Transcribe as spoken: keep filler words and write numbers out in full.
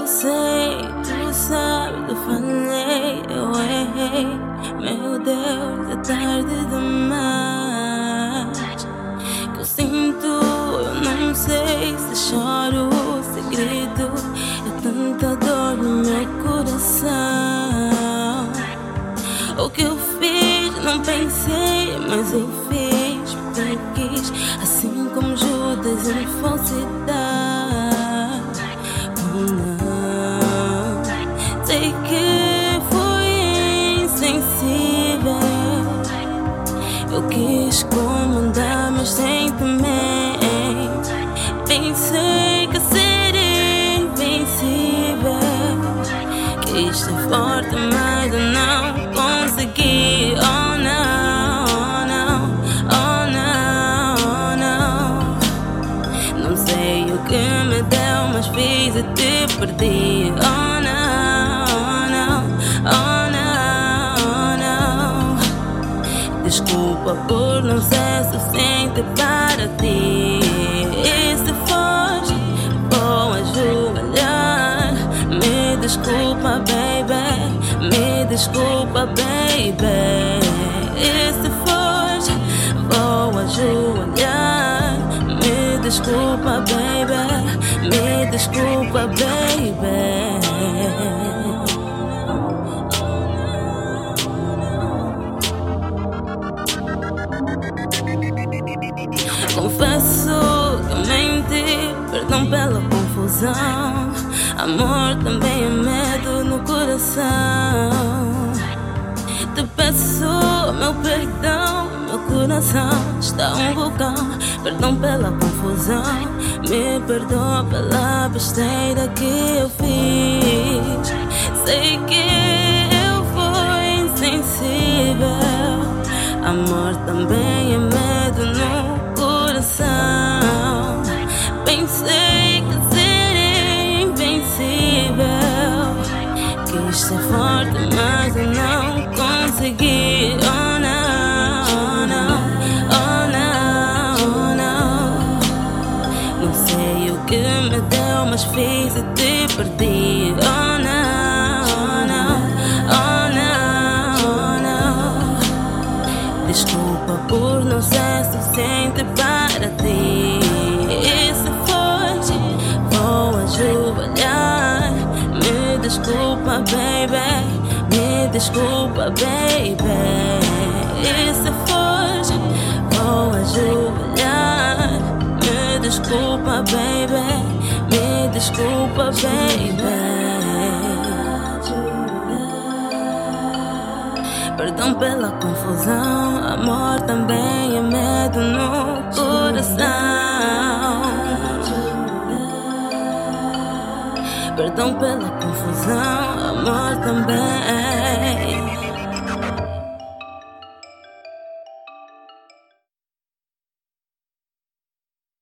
Eu sei, tu sabes, eu falhei, eu errei. Meu Deus, é tarde demais. Que eu sinto, eu não sei se choro, se grito. É tanta dor no meu coração. O que eu fiz, não pensei, mas eu fiz porque quis. Assim como Judas em falsidade. Não, sei que fui insensível. Eu quis comandar meus sentimentos. Pensei que seria invencível. Quis ser forte, mas eu não consegui. Oh não, oh não, oh não, oh não. Não sei o que me deu, mas fiz e te perdi. Oh não, oh não, oh não, oh não. Desculpa por não ser suficiente para ti. E se foge, vou ajoelhar. Me desculpa, baby, me desculpa, baby. E se foge, vou ajoelhar. Me desculpa, baby, me desculpa, baby. Confesso que eu menti, perdão pela confusão. Amor também é medo no coração. Te peço meu perdão, meu coração está um vulcão. Perdão pela confusão, me perdoa pela besteira que eu fiz. Sei que eu fui insensível. Amor também é medo no coração. Pensei que seria invencível. Quis ser forte, mas eu não consegui. Oh não, oh não, oh não, oh não. Não sei o que me deu, mas fiz e te perdi. Oh não, oh não, oh não, oh não. Desculpa por não ser suficiente para ti. E se foge, vou ajoelhar. Me desculpa, baby, me desculpa, baby. E se foge, vou ajoelhar. Me desculpa, baby, me desculpa, baby. Perdão pela confusão, amor também é medo no coração. Perdão pela confusão, amor também